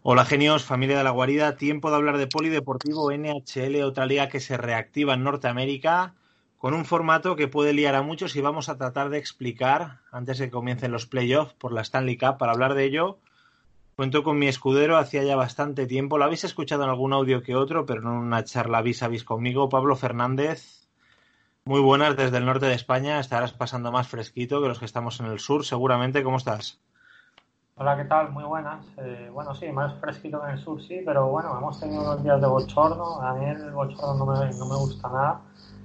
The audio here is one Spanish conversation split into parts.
Hola genios, familia de la guarida, tiempo de hablar de polideportivo NHL, otra liga que se reactiva en Norteamérica, con un formato que puede liar a muchos y vamos a tratar de explicar antes de que comiencen los playoffs por la Stanley Cup. Para hablar de ello, cuento con mi escudero, hacía ya bastante tiempo, lo habéis escuchado en algún audio que otro, pero no en una charla vis a vis conmigo. Pablo Fernández, muy buenas desde el norte de España, estarás pasando más fresquito que los que estamos en el sur, seguramente. ¿Cómo estás? Hola, ¿qué tal? Muy buenas. Bueno, sí, más fresquito que en el sur, sí, pero bueno, hemos tenido unos días de bochorno. A mí el bochorno no me gusta nada.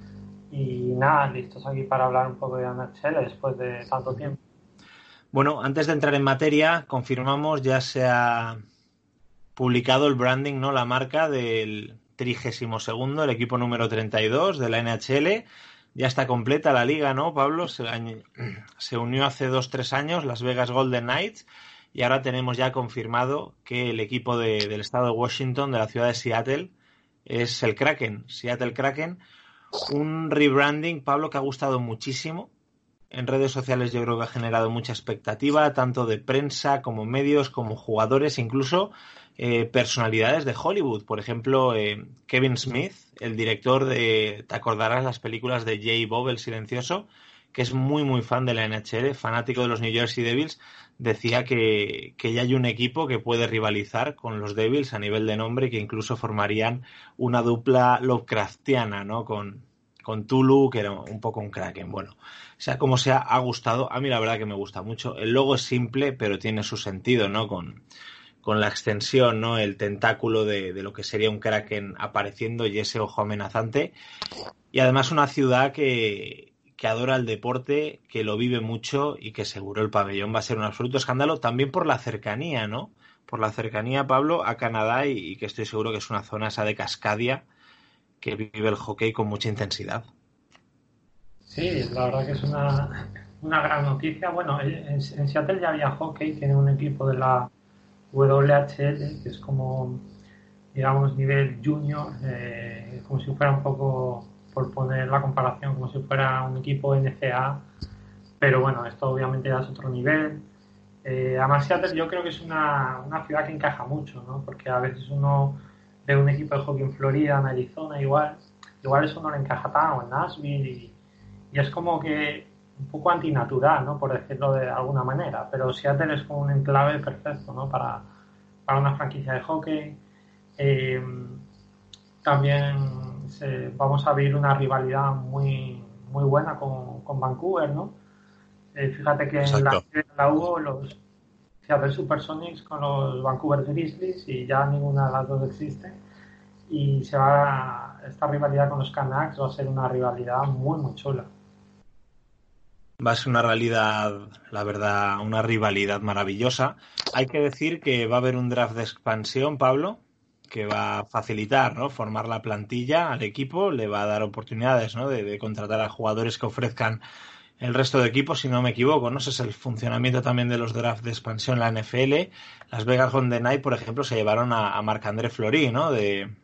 Y nada, listos aquí para hablar un poco de NHL después de tanto tiempo. Bueno, antes de entrar en materia, confirmamos, ya se ha publicado el branding, ¿no? La marca del 32º, el equipo número 32 de la NHL. Ya está completa la liga, ¿no, Pablo? Se unió hace 2-3 años Las Vegas Golden Knights y ahora tenemos ya confirmado que el equipo del estado de Washington, de la ciudad de Seattle, es el Kraken, Seattle Kraken. Un rebranding, Pablo, que ha gustado muchísimo. En redes sociales yo creo que ha generado mucha expectativa, tanto de prensa como medios, como jugadores, incluso personalidades de Hollywood. Por ejemplo, Kevin Smith, el director de, te acordarás, las películas de J. Bob, el Silencioso, que es muy, muy fan de la NHL, fanático de los New Jersey Devils, decía que ya hay un equipo que puede rivalizar con los Devils a nivel de nombre, que incluso formarían una dupla Lovecraftiana, ¿no? Con Tulu, que era un poco un Kraken. Bueno, sea como sea, ha gustado. A mí la verdad que me gusta mucho. El logo es simple, pero tiene su sentido, ¿no? Con la extensión, ¿no? El tentáculo de lo que sería un Kraken apareciendo y ese ojo amenazante. Y además una ciudad que adora el deporte, que lo vive mucho y que seguro el pabellón va a ser un absoluto escándalo, también por la cercanía, ¿no? Por la cercanía, Pablo, a Canadá y que estoy seguro que es una zona esa de Cascadia que vive el hockey con mucha intensidad. Sí, la verdad que es una gran noticia. Bueno, en Seattle ya había hockey, tiene un equipo de la WHL, que es como, digamos, nivel junior, como si fuera un poco, por poner la comparación, como si fuera un equipo NCAA. Pero bueno, esto obviamente ya es otro nivel. Además, Seattle yo creo que es una ciudad que encaja mucho, ¿no? Porque a veces uno ve un equipo de hockey en Florida, en Arizona, igual eso no le encaja tan, o en Nashville, y es como que un poco antinatural, ¿no? Por decirlo de alguna manera. Pero Seattle es como un enclave perfecto, ¿no? Para una franquicia de hockey. Eh, También vamos a ver una rivalidad muy buena con Vancouver, ¿no? Fíjate que en Exacto. la hubo los Seattle Supersonics con los Vancouver Grizzlies y ya ninguna de las dos existe. Y esta rivalidad con los Canucks va a ser una rivalidad muy chula. Va a ser una realidad, la verdad, una rivalidad maravillosa. Hay que decir que va a haber un draft de expansión, Pablo, que va a facilitar, ¿no? Formar la plantilla al equipo, le va a dar oportunidades, ¿no? De contratar a jugadores que ofrezcan el resto de equipos, si no me equivoco, ¿no? Ese es el funcionamiento también de los drafts de expansión en la NFL. Las Vegas Golden Knights, por ejemplo, se llevaron a Marc-André Fleury, ¿no?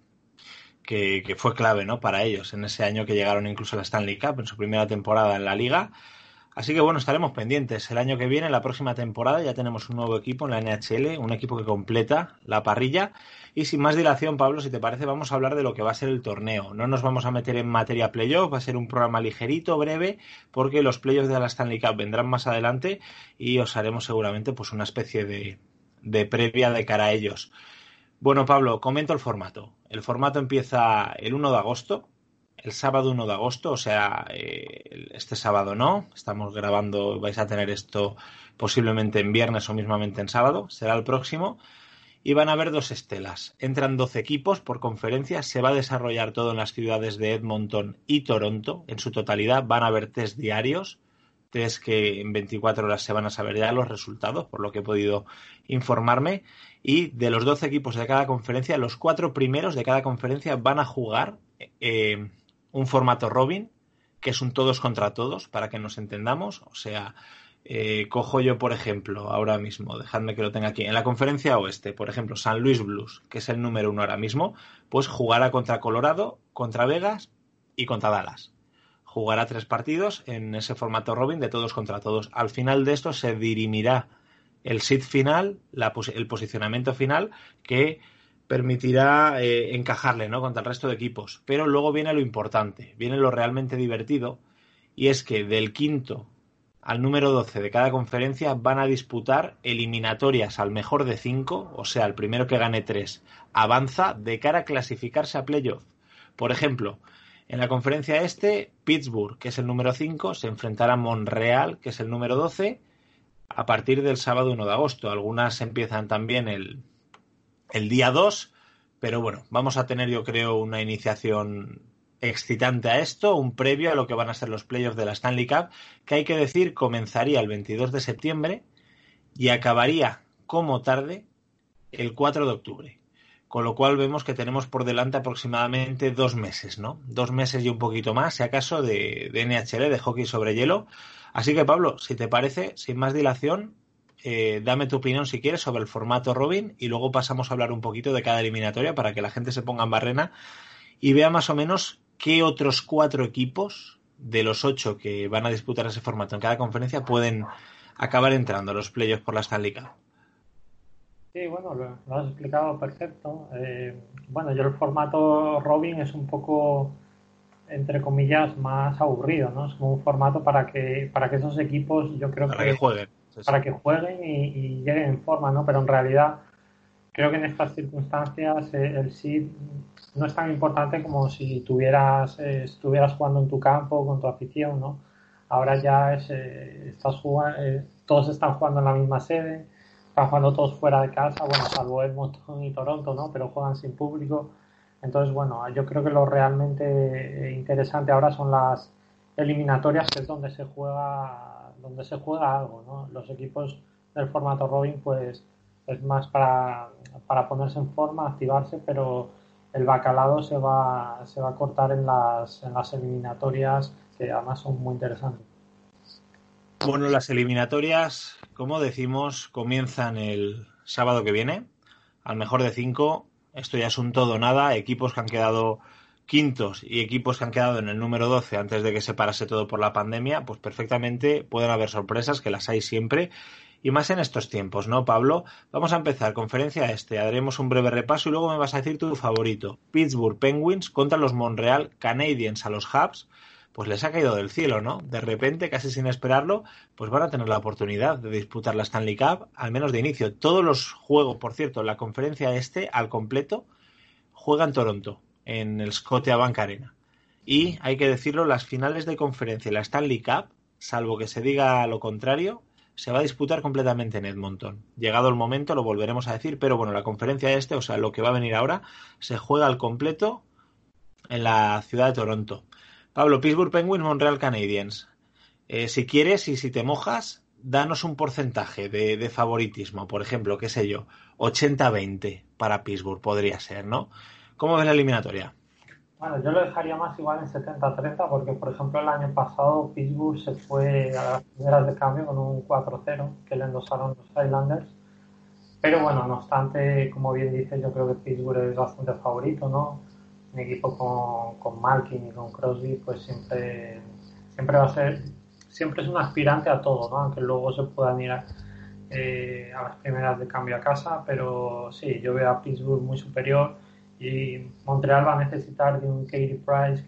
Que fue clave, ¿no? Para ellos en ese año que llegaron incluso a la Stanley Cup en su primera temporada en la liga. Así que bueno, estaremos pendientes. El año que viene, la próxima temporada, ya tenemos un nuevo equipo en la NHL, un equipo que completa la parrilla. Y sin más dilación, Pablo, si te parece, vamos a hablar de lo que va a ser el torneo. No nos vamos a meter en materia playoff, va a ser un programa ligerito, breve, porque los playoffs de la Stanley Cup vendrán más adelante y os haremos seguramente pues una especie de previa de cara a ellos. Bueno, Pablo, comento el formato. El formato empieza el 1 de agosto, el sábado 1 de agosto, o sea, este sábado no, estamos grabando, vais a tener esto posiblemente en viernes o mismamente en sábado, será el próximo, y van a haber dos estelas. Entran 12 equipos por conferencia, se va a desarrollar todo en las ciudades de Edmonton y Toronto, en su totalidad, van a haber test diarios, test que en 24 horas se van a saber ya los resultados, por lo que he podido informarme, y de los 12 equipos de cada conferencia, los 4 primeros de cada conferencia van a jugar un formato Robin, que es un todos contra todos, para que nos entendamos. O sea, cojo yo, por ejemplo, ahora mismo, dejadme que lo tenga aquí, en la conferencia oeste, por ejemplo, San Luis Blues, que es el número 1 ahora mismo, pues jugará contra Colorado, contra Vegas y contra Dallas. Jugará 3 partidos en ese formato Robin de todos contra todos. Al final de esto se dirimirá el seed final, el posicionamiento final, que permitirá encajarle, ¿no?, contra el resto de equipos. Pero luego viene lo importante, viene lo realmente divertido, y es que del quinto al número 12 de cada conferencia van a disputar eliminatorias al mejor de 5, o sea, el primero que gane 3 avanza de cara a clasificarse a playoff. Por ejemplo, en la conferencia este, Pittsburgh, que es el número 5, se enfrentará a Montreal, que es el número 12, a partir del sábado 1 de agosto. Algunas empiezan también el día 2, pero bueno, vamos a tener, yo creo, una iniciación excitante a esto, un previo a lo que van a ser los playoffs de la Stanley Cup, que hay que decir comenzaría el 22 de septiembre y acabaría como tarde el 4 de octubre. Con lo cual vemos que tenemos por delante aproximadamente 2 meses, ¿no? 2 meses y un poquito más, si acaso, de NHL, de hockey sobre hielo. Así que, Pablo, si te parece, sin más dilación, dame tu opinión si quieres sobre el formato Robin y luego pasamos a hablar un poquito de cada eliminatoria para que la gente se ponga en barrena y vea más o menos qué otros 4 equipos de los 8 que van a disputar ese formato en cada conferencia pueden acabar entrando a los playoffs por la Stanley Cup. Sí, bueno, lo has explicado perfecto. Bueno, yo el formato Robin es un poco, entre comillas, más aburrido, ¿no? Es como un formato para que esos equipos, yo creo Para que jueguen. Sí, para que jueguen y lleguen en forma, ¿no? Pero en realidad creo que en estas circunstancias el seed no es tan importante como si estuvieras jugando en tu campo con tu afición, ¿no? Ahora ya todos están jugando en la misma sede, están jugando todos fuera de casa, bueno, salvo Edmonton y Toronto, ¿no? Pero juegan sin público. Entonces, bueno, yo creo que lo realmente interesante ahora son las eliminatorias, que es donde se juega algo, ¿no? Los equipos del formato Robin, pues es más para ponerse en forma, activarse, pero el bacalao se va a cortar en las eliminatorias, que además son muy interesantes. Bueno, las eliminatorias, como decimos, comienzan el sábado que viene, al mejor de 5. Esto ya es un todo o nada. Equipos que han quedado quintos y equipos que han quedado en el número 12 antes de que se parase todo por la pandemia, pues perfectamente pueden haber sorpresas, que las hay siempre, y más en estos tiempos, ¿no, Pablo? Vamos a empezar, conferencia este, haremos un breve repaso y luego me vas a decir tu favorito. Pittsburgh Penguins contra los Montreal Canadiens a los Habs. Pues les ha caído del cielo, ¿no? De repente, casi sin esperarlo, pues van a tener la oportunidad de disputar la Stanley Cup, al menos de inicio. Todos los juegos, por cierto, la conferencia este, al completo, juegan Toronto, en el Scotiabank Arena. Y, hay que decirlo, las finales de conferencia y la Stanley Cup, salvo que se diga lo contrario, se va a disputar completamente en Edmonton. Llegado el momento, lo volveremos a decir, pero bueno, la conferencia este, o sea, lo que va a venir ahora, se juega al completo en la ciudad de Toronto. Pablo, Pittsburgh Penguins, Montreal Canadiens. Si quieres y si te mojas, danos un porcentaje de favoritismo. Por ejemplo, qué sé yo, 80-20 para Pittsburgh podría ser, ¿no? ¿Cómo ves la eliminatoria? Bueno, yo lo dejaría más igual en 70-30 porque, por ejemplo, el año pasado Pittsburgh se fue a las primeras de cambio con un 4-0 que le endosaron los Islanders. Pero bueno, no obstante, como bien dices, yo creo que Pittsburgh es bastante favorito, ¿no? Un equipo con Malkin y con Crosby, pues siempre va a ser, siempre es un aspirante a todo, ¿no? Aunque luego se puedan ir a las primeras de cambio a casa, pero sí, yo veo a Pittsburgh muy superior y Montreal va a necesitar de un Carey Price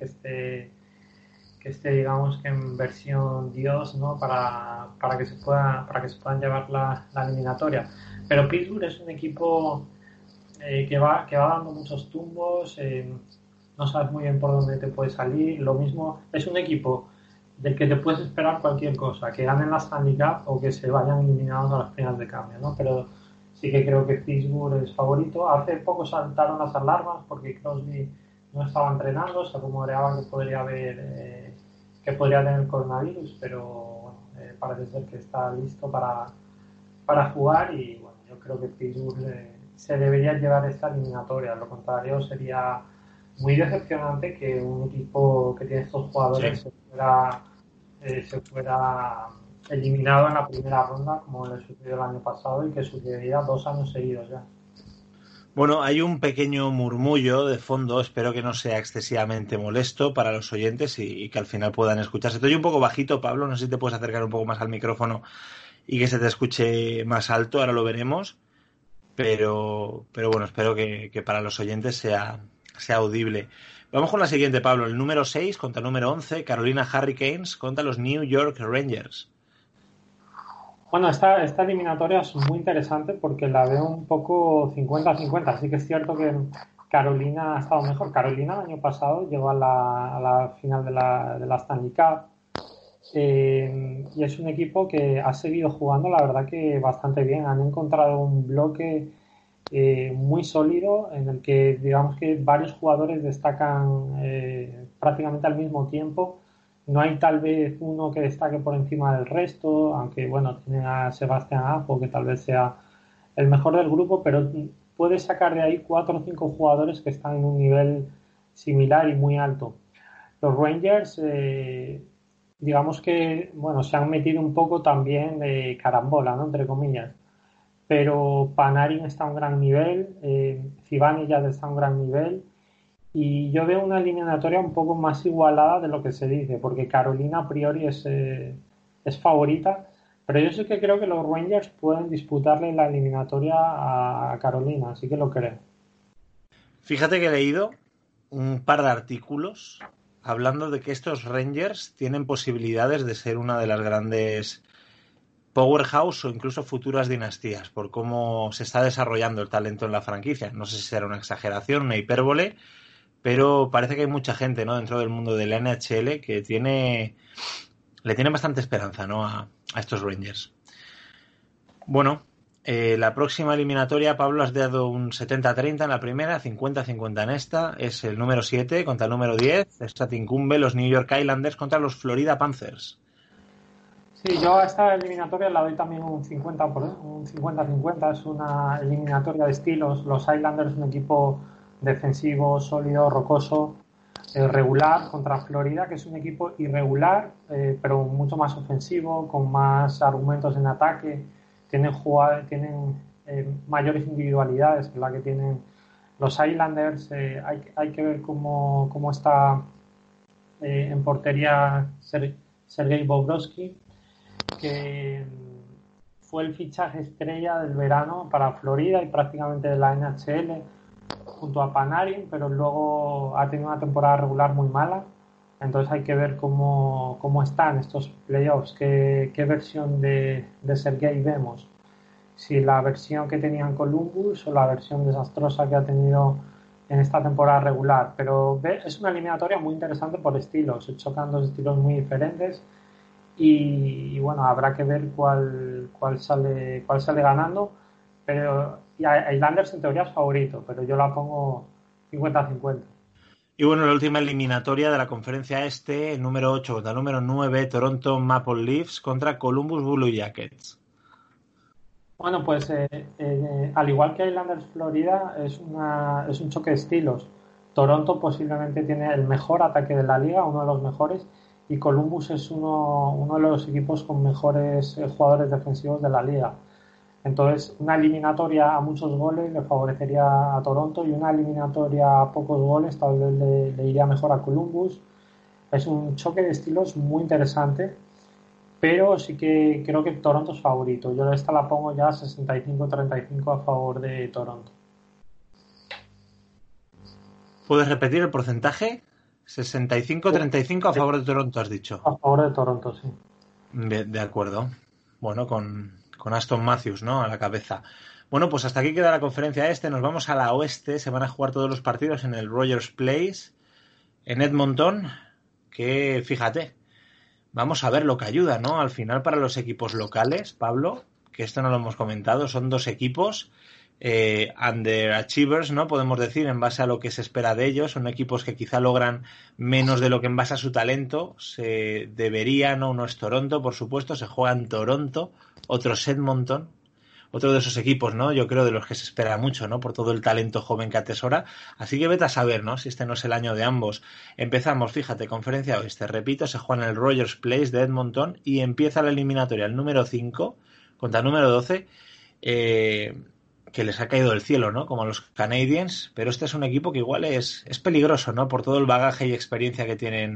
que esté, digamos, que en versión Dios, ¿no? Para que se puedan llevar la eliminatoria. Pero Pittsburgh es un equipo que va dando muchos tumbos, no sabes muy bien por dónde te puede salir. Lo mismo, es un equipo del que te puedes esperar cualquier cosa, que ganen la Stanley Cup o que se vayan eliminados a las finales de cambio, ¿no? Pero sí que creo que Pittsburgh es favorito. Hace poco saltaron las alarmas porque Crosby no estaba entrenando, se rumoreaba que que podría tener coronavirus, pero bueno, parece ser que está listo para jugar y bueno, yo creo que Pittsburgh se debería llevar esta eliminatoria. Lo contrario sería muy decepcionante que un equipo que tiene estos jugadores Sí. se fuera eliminado en la primera ronda como le sucedió el año pasado y que sucediera 2 años seguidos ya. Bueno, hay un pequeño murmullo de fondo, espero que no sea excesivamente molesto para los oyentes y que al final puedan escucharse. Estoy un poco bajito, Pablo, no sé si te puedes acercar un poco más al micrófono y que se te escuche más alto, ahora lo veremos, pero bueno, espero que para los oyentes sea audible. Vamos con la siguiente, Pablo, el número 6 contra el número 11, Carolina Hurricanes contra los New York Rangers. Bueno, esta eliminatoria es muy interesante porque la veo un poco 50-50. Sí que es cierto que Carolina ha estado mejor. Carolina el año pasado llegó a la final de la Stanley Cup. Y es un equipo que ha seguido jugando, la verdad que bastante bien. Han encontrado un bloque muy sólido en el que digamos que varios jugadores destacan prácticamente al mismo tiempo. No hay tal vez uno que destaque por encima del resto, aunque bueno, tiene a Sebastián Aho, que tal vez sea el mejor del grupo, pero puede sacar de ahí 4 o 5 jugadores que están en un nivel similar y muy alto. Los Rangers, digamos que bueno, se han metido un poco también de carambola, ¿no? Entre comillas, pero Panarin está a un gran nivel, Zibanejad está a un gran nivel, y yo veo una eliminatoria un poco más igualada de lo que se dice, porque Carolina a priori es favorita, pero yo sí que creo que los Rangers pueden disputarle la eliminatoria a Carolina, así que lo creo. Fíjate que he leído un par de artículos hablando de que estos Rangers tienen posibilidades de ser una de las grandes powerhouse o incluso futuras dinastías por cómo se está desarrollando el talento en la franquicia. No sé si será una exageración, una hipérbole, pero parece que hay mucha gente, ¿no?, dentro del mundo de la NHL que le tiene bastante esperanza, ¿no?, a estos Rangers. Bueno, la próxima eliminatoria, Pablo, has dado un 70-30 en la primera, 50-50 en esta. Es el número 7 contra el número 10. Esta te incumbe los New York Islanders contra los Florida Panthers. Sí, yo a esta eliminatoria la doy también un 50-50. Es una eliminatoria de estilos. Los Islanders, un equipo defensivo, sólido, rocoso, regular, contra Florida, que es un equipo irregular, pero mucho más ofensivo, con más argumentos en ataque. Tienen mayores individualidades que la que tienen los Islanders. Hay que ver cómo está en portería Sergei Bobrovsky, que fue el fichaje estrella del verano para Florida y prácticamente de la NHL junto a Panarin, pero luego ha tenido una temporada regular muy mala. Entonces hay que ver cómo están estos playoffs, qué versión de Sergei vemos. Si la versión que tenía en Columbus o la versión desastrosa que ha tenido en esta temporada regular. Pero es una eliminatoria muy interesante por estilos, se chocan dos estilos muy diferentes. Y bueno, habrá que ver cuál sale ganando, pero Islanders en teoría es favorito, pero yo la pongo 50-50. Y bueno, la última eliminatoria de la conferencia este, el número 8 contra el número 9, Toronto Maple Leafs contra Columbus Blue Jackets. Bueno, pues al igual que Islanders Florida, es un choque de estilos. Toronto posiblemente tiene el mejor ataque de la liga, uno de los mejores, y Columbus es uno de los equipos con mejores jugadores defensivos de la liga. Entonces, una eliminatoria a muchos goles le favorecería a Toronto y una eliminatoria a pocos goles tal vez le iría mejor a Columbus. Es un choque de estilos muy interesante, pero sí que creo que Toronto es favorito. Yo esta la pongo ya 65-35 a favor de Toronto. ¿Puedes repetir el porcentaje? 65-35 a favor de Toronto, has dicho. A favor de Toronto, sí. De acuerdo. Bueno, con Aston Matthews, ¿no?, a la cabeza. Bueno, pues hasta aquí queda la conferencia este. Nos vamos a la oeste. Se van a jugar todos los partidos en el Rogers Place, en Edmonton, que fíjate, vamos a ver lo que ayuda, ¿no? Al final para los equipos locales, Pablo, que esto no lo hemos comentado, son dos equipos underachievers, ¿no?, podemos decir, en base a lo que se espera de ellos. Son equipos que quizá logran menos de lo que en base a su talento se debería, ¿no? Uno es Toronto, por supuesto, se juega en Toronto, otro es Edmonton, otro de esos equipos, ¿no?, yo creo de los que se espera mucho, ¿no?, por todo el talento joven que atesora. Así que vete a saber, ¿no?, si este no es el año de ambos. Empezamos, fíjate, conferencia oeste, repito, se juega en el Rogers Place de Edmonton y empieza la eliminatoria el número 5 contra el número 12, que les ha caído del cielo, ¿no?, como a los Canadiens, pero este es un equipo que igual es peligroso, ¿no?, por todo el bagaje y experiencia que tienen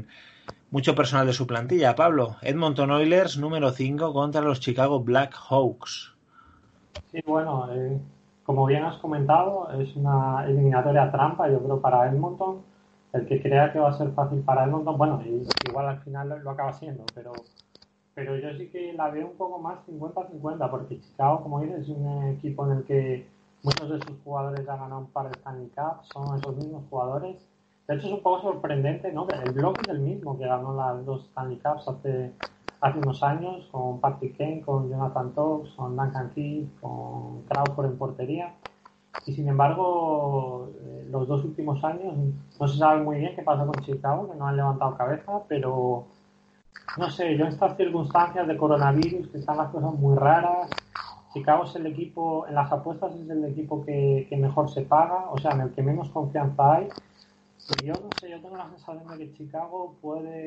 Mucho personal de su plantilla, Pablo. Edmonton Oilers número 5 contra los Chicago Blackhawks. Sí, bueno, como bien has comentado, es una eliminatoria trampa, yo creo, para Edmonton. El que crea que va a ser fácil para Edmonton, bueno, igual al final lo acaba siendo, pero yo sí que la veo un poco más 50-50, porque Chicago, como dices, es un equipo en el que muchos de sus jugadores han ganado un par de Stanley Cups, son esos mismos jugadores. De hecho, es un poco sorprendente, ¿no? El bloque es el mismo que ganó las dos Stanley Cups hace unos años, con Patrick Kane, con Jonathan Toews, con Duncan Keith, con Crawford en portería. Y sin embargo, los dos últimos años no se sabe muy bien qué pasa con Chicago, que no han levantado cabeza, pero no sé, yo en estas circunstancias de coronavirus, que están las cosas muy raras, Chicago es el equipo, en las apuestas es el equipo que mejor se paga, o sea, en el que menos confianza hay. Y yo no sé, yo tengo la sensación de que Chicago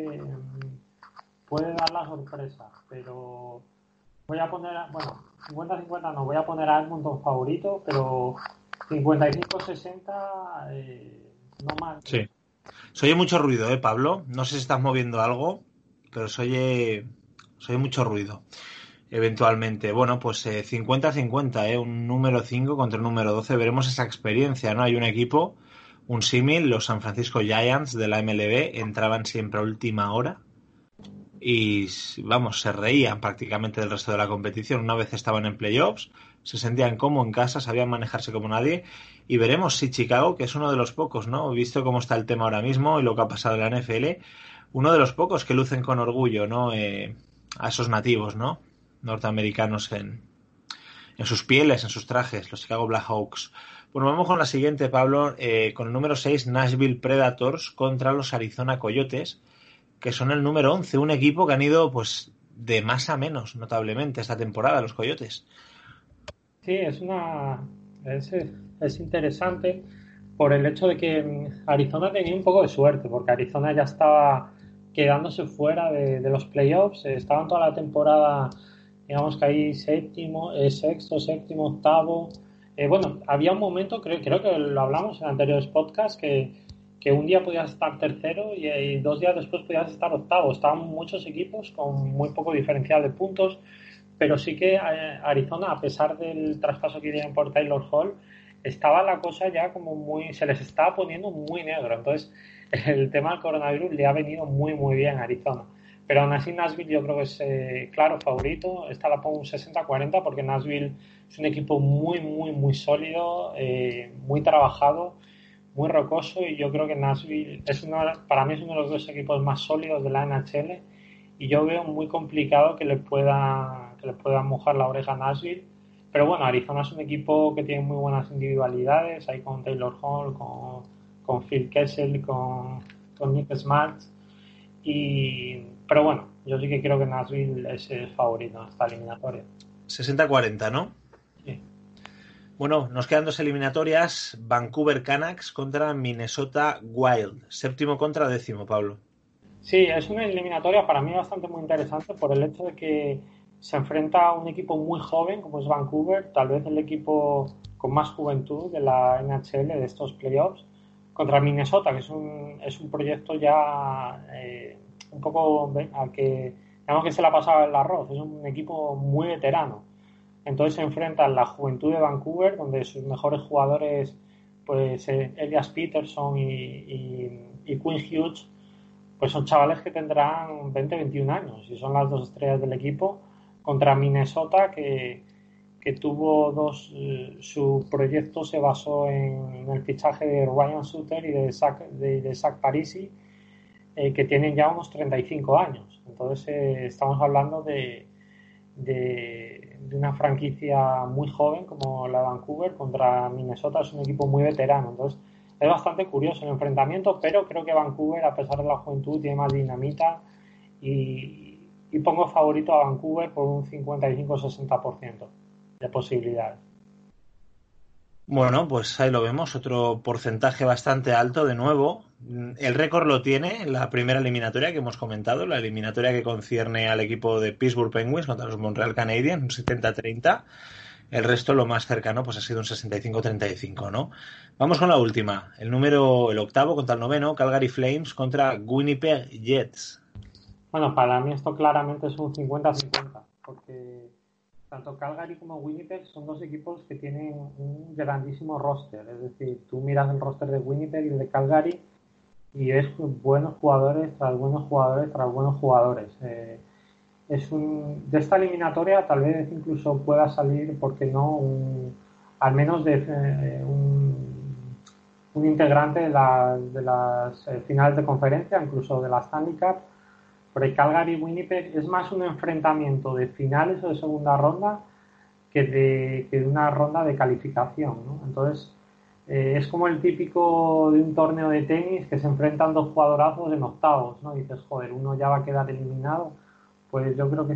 puede dar la sorpresa, pero voy a poner, bueno, 50-50 no, voy a poner a Edmonton favorito, pero 55-60 no más. Sí. Se oye mucho ruido, Pablo? No sé si estás moviendo algo, pero se oye mucho ruido. Eventualmente. Bueno, pues 50-50, un número 5 contra un número 12. Veremos esa experiencia, ¿no? Hay un equipo, un símil, los San Francisco Giants de la MLB, entraban siempre a última hora y, vamos, se reían prácticamente del resto de la competición. Una vez estaban en playoffs, se sentían como en casa, sabían manejarse como nadie. Y veremos si Chicago, que es uno de los pocos, ¿no? Visto cómo está el tema ahora mismo y lo que ha pasado en la NFL, uno de los pocos que lucen con orgullo, ¿no? A esos nativos, ¿no? Norteamericanos en sus pieles, en sus trajes, los Chicago Blackhawks. Bueno, vamos con la siguiente, Pablo, con el número 6, Nashville Predators contra los Arizona Coyotes, que son el número 11, un equipo que han ido pues de más a menos notablemente esta temporada, los Coyotes. Sí, es interesante por el hecho de que Arizona tenía un poco de suerte, porque Arizona ya estaba quedándose fuera de los playoffs, estaban toda la temporada, digamos que ahí séptimo, sexto, séptimo, octavo. Bueno, había un momento, creo que lo hablamos en anteriores podcasts, que un día podías estar tercero y 2 días después podías estar octavo. Estaban muchos equipos con muy poco diferencial de puntos, pero sí que Arizona, a pesar del traspaso que tienen por Taylor Hall, estaba la cosa ya como se les estaba poniendo muy negro. Entonces, el tema del coronavirus le ha venido muy, muy bien a Arizona. Pero aún así Nashville yo creo que es claro favorito. Esta la pongo un 60-40 porque Nashville es un equipo muy, muy, muy sólido, muy trabajado, muy rocoso, y yo creo que Nashville para mí es uno de los dos equipos más sólidos de la NHL, y yo veo muy complicado que le pueda mojar la oreja a Nashville. Pero bueno, Arizona es un equipo que tiene muy buenas individualidades, ahí con Taylor Hall, con Phil Kessel, con Nick Smart. Pero bueno, yo sí que creo que Nashville es el favorito en esta eliminatoria. 60-40, ¿no? Sí. Bueno, nos quedan dos eliminatorias, Vancouver Canucks contra Minnesota Wild, séptimo contra décimo, Pablo. Sí, es una eliminatoria para mí bastante muy interesante por el hecho de que se enfrenta a un equipo muy joven como es Vancouver, tal vez el equipo con más juventud de la NHL de estos playoffs, contra Minnesota, que es un proyecto ya un poco al que digamos que se le ha pasado el arroz, es un equipo muy veterano. Entonces se enfrentan la juventud de Vancouver, donde sus mejores jugadores, pues Elias Peterson y Quinn Hughes, pues son chavales que tendrán 20-21 años y son las dos estrellas del equipo, contra Minnesota, que tuvo su proyecto se basó en el fichaje de Ryan Suter y de Zach Parisi, que tienen ya unos 35 años. Entonces estamos hablando de una franquicia muy joven como la de Vancouver contra Minnesota, es un equipo muy veterano. Entonces es bastante curioso el enfrentamiento, pero creo que Vancouver, a pesar de la juventud, tiene más dinamita, y pongo favorito a Vancouver por un 55-60% de posibilidades. Bueno, pues ahí lo vemos, otro porcentaje bastante alto de nuevo. El récord lo tiene la primera eliminatoria que hemos comentado, la eliminatoria que concierne al equipo de Pittsburgh Penguins contra los Montreal Canadiens, un 70-30. El resto, lo más cercano, pues ha sido un 65-35, ¿no? Vamos con la última. El octavo contra el noveno, Calgary Flames contra Winnipeg Jets. Bueno, para mí esto claramente es un 50-50, porque tanto Calgary como Winnipeg son dos equipos que tienen un grandísimo roster. Es decir, tú miras el roster de Winnipeg y el de Calgary y es buenos jugadores tras buenos jugadores tras buenos jugadores. De esta eliminatoria tal vez incluso pueda salir, ¿por qué no? Al menos un integrante de las finales de conferencia, incluso de la Stanley Cup. Porque Calgary y Winnipeg es más un enfrentamiento de finales o de segunda ronda que de una ronda de calificación, ¿no? Entonces, es como el típico de un torneo de tenis que se enfrentan dos jugadorazos en octavos, ¿no? Y dices, joder, uno ya va a quedar eliminado. Pues yo creo que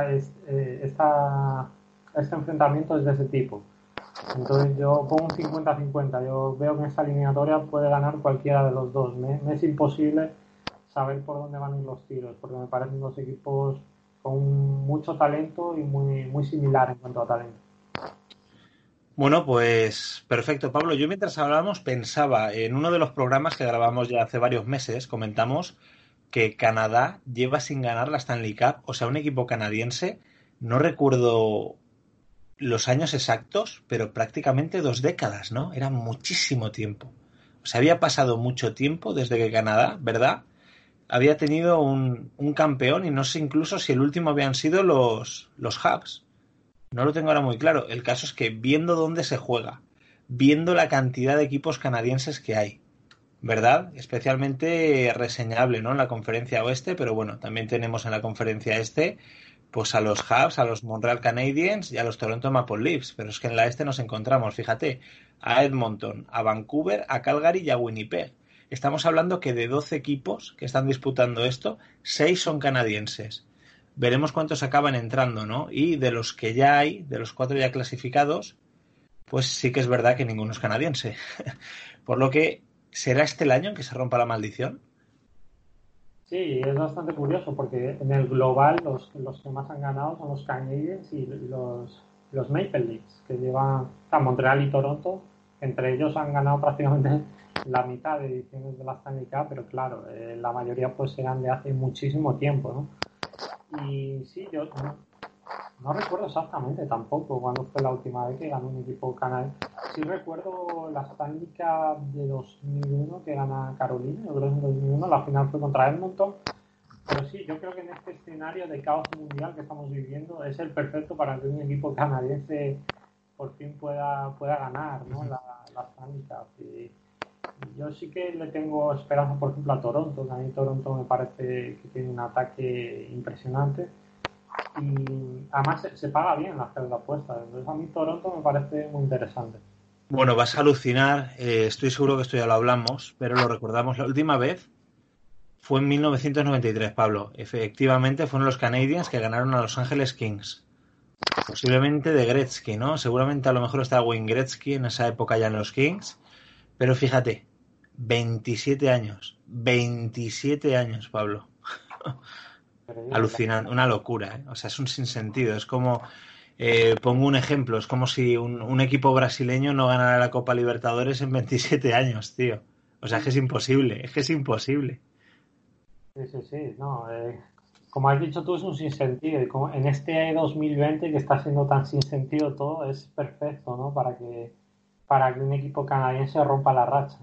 este enfrentamiento es de ese tipo. Entonces yo pongo un 50-50. Yo veo que en esta eliminatoria puede ganar cualquiera de los dos. Me es imposible saber por dónde van a ir los tiros, porque me parecen dos equipos con mucho talento y muy, muy similar en cuanto a talento. Bueno, pues perfecto, Pablo. Yo mientras hablábamos pensaba en uno de los programas que grabamos ya hace varios meses, comentamos que Canadá lleva sin ganar la Stanley Cup, o sea, un equipo canadiense, no recuerdo los años exactos, pero prácticamente 2 décadas, ¿no? Era muchísimo tiempo. O sea, había pasado mucho tiempo desde que Canadá, ¿verdad? Había tenido un campeón y no sé incluso si el último habían sido los Habs. No lo tengo ahora muy claro. El caso es que viendo dónde se juega, viendo la cantidad de equipos canadienses que hay, ¿verdad? Especialmente reseñable, ¿no? En la conferencia oeste, pero bueno, también tenemos en la conferencia este, pues a los Habs, a los Montreal Canadiens y a los Toronto Maple Leafs. Pero es que en la este nos encontramos, fíjate, a Edmonton, a Vancouver, a Calgary y a Winnipeg. Estamos hablando que de 12 equipos que están disputando esto, 6 son canadienses. Veremos cuántos acaban entrando, ¿no? Y de los que ya hay, de los 4 ya clasificados, pues sí que es verdad que ninguno es canadiense. Por lo que, ¿será este el año en que se rompa la maldición? Sí, es bastante curioso porque en el global los que más han ganado son los Canadiens y los Maple Leafs, que llevan a Montreal y Toronto. Entre ellos han ganado prácticamente la mitad de ediciones de la Stanley Cup, pero claro, la mayoría pues eran de hace muchísimo tiempo, ¿no? Y sí, yo no recuerdo exactamente tampoco cuándo fue la última vez que ganó un equipo canadiense. Sí recuerdo la Stanley Cup de 2001 que gana Carolina, yo creo que en 2001 la final fue contra Edmonton. Pero sí, yo creo que en este escenario de caos mundial que estamos viviendo es el perfecto para que un equipo canadiense por fin pueda ganar, ¿no? la Stanley Cup. Y yo sí que le tengo esperanza, por ejemplo, a Toronto, que a mí Toronto me parece que tiene un ataque impresionante. Y además se paga bien hacer la apuesta. Entonces a mí Toronto me parece muy interesante. Bueno, vas a alucinar, estoy seguro que esto ya lo hablamos, pero lo recordamos la última vez. Fue en 1993, Pablo. Efectivamente, fueron los Canadiens que ganaron a Los Ángeles Kings. Posiblemente de Gretzky, ¿no? Seguramente a lo mejor estaba Wayne Gretzky en esa época ya en los Kings. Pero fíjate, 27 años. 27 años, Pablo. Alucinante, una locura, ¿eh? O sea, es un sinsentido. Es como, pongo un ejemplo, es como si un equipo brasileño no ganara la Copa Libertadores en 27 años, tío. O sea, es que es imposible, es que es imposible. Sí, sí, sí. No, como has dicho tú, es un sinsentido. Y como en este 2020 que está siendo tan sin sentido todo, es perfecto, ¿no? Para que un equipo canadiense rompa la racha.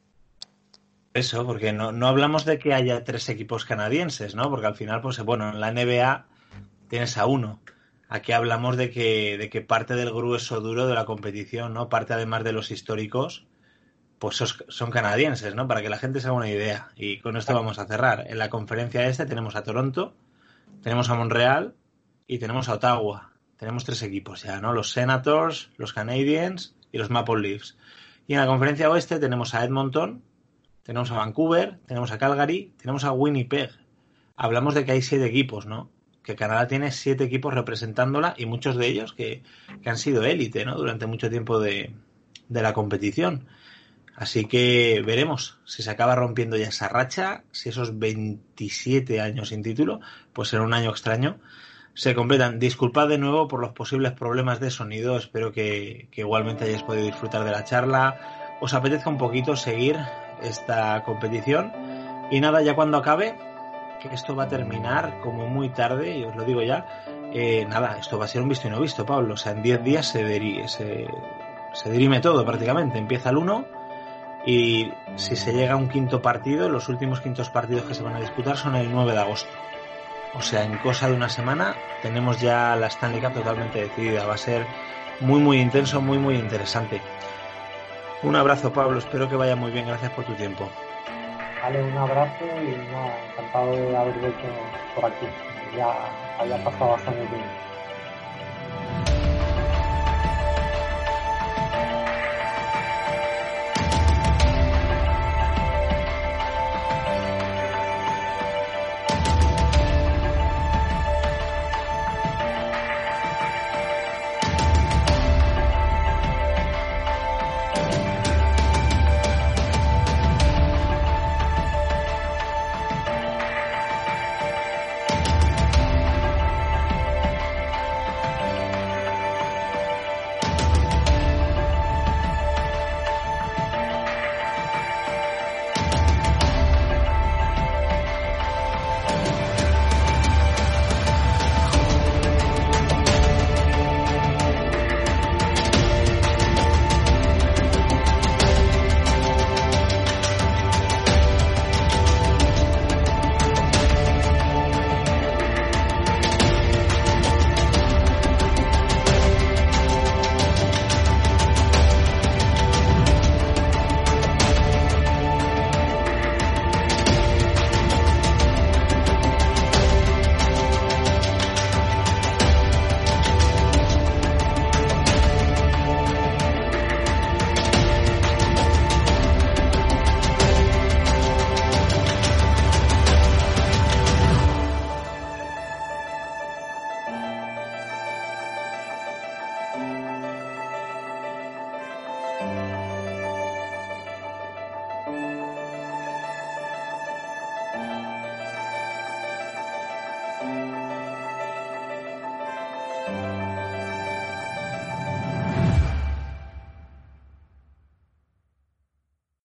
Eso, porque no hablamos de que haya 3 equipos canadienses, ¿no? Porque al final, pues bueno, en la NBA tienes a uno. Aquí hablamos de que parte del grueso duro de la competición, ¿no? Parte además de los históricos, pues son canadienses, ¿no? Para que la gente se haga una idea. Y con esto vamos a cerrar. En la conferencia este tenemos a Toronto, tenemos a Montreal y tenemos a Ottawa. Tenemos 3 equipos ya, ¿no? Los Senators, los Canadiens y los Maple Leafs. Y en la conferencia oeste tenemos a Edmonton, tenemos a Vancouver, tenemos a Calgary, tenemos a Winnipeg. Hablamos de que hay 7 equipos, ¿no? Que Canadá tiene 7 equipos representándola y muchos de ellos que han sido élite, ¿no? Durante mucho tiempo de la competición. Así que veremos si se acaba rompiendo ya esa racha, si esos 27 años sin título, pues será un año extraño. se completan. Disculpad de nuevo por los posibles problemas de sonido, espero que igualmente hayáis podido disfrutar de la charla, os apetezca un poquito seguir esta competición y nada, ya cuando acabe, que esto va a terminar como muy tarde, y os lo digo ya, nada, esto va a ser un visto y no visto, Pablo, o sea, en 10 días se dirime todo prácticamente, empieza el 1 y si se llega a un quinto partido, los últimos quintos partidos que se van a disputar son el 9 de agosto. O sea, en cosa de una semana tenemos ya la Stanley Cup totalmente decidida. Va a ser muy, muy intenso, muy, muy interesante. Un abrazo, Pablo. Espero que vaya muy bien. Gracias por tu tiempo. Vale, un abrazo y nada, encantado de haber vuelto por aquí. Ya había pasado bastante tiempo.